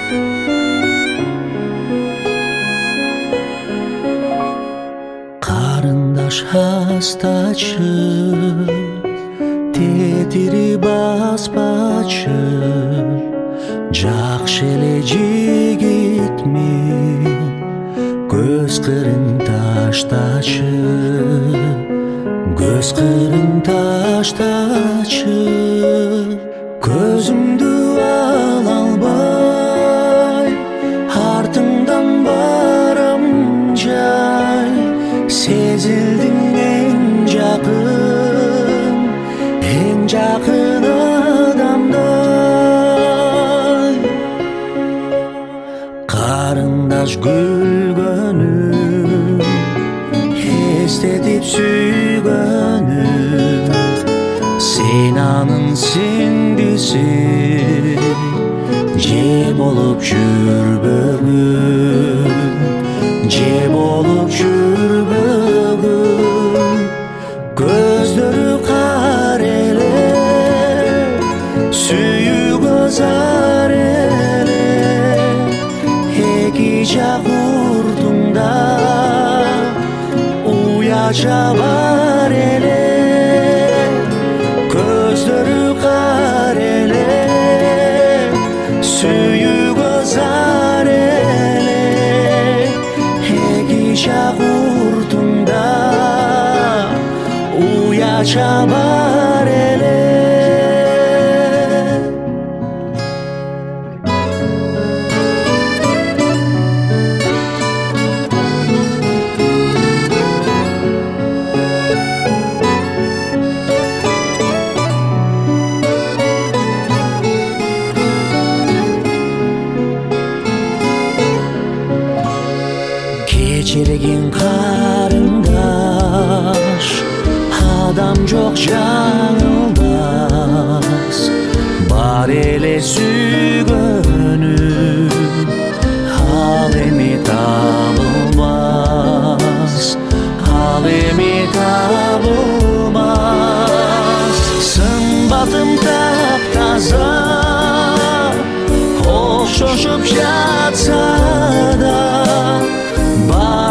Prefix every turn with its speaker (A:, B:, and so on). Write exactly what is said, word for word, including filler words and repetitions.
A: Карындаш астачы, тетири баспачы, жакшы эле жигитмин, көз кырын таштачы, көз кырын таштачы, көзүмдү ала албай, артыңдан барам жай, сезилдиң эң жакын, эң жакын адамдай. Карындаш күлгөнү, эстетип сүйгөнү, сен анын сиңдиси, же болуп жүрбөгүн, же болуп жүрбөгүн. Көздөрү кар эле, сүйүүгө зар эле, эки жак уртуңда уяча бар эле. Көздөрү кар эле, сүйүүгө зар эле, эки жак уртуңда уяча бар эле. Кечиргин карындаш, адам жок жаңылбас, бар эле сүйгөнү, ал эми табылмас, ал эми табылмас. Сымбатым таптаза, окшошуп жатса да,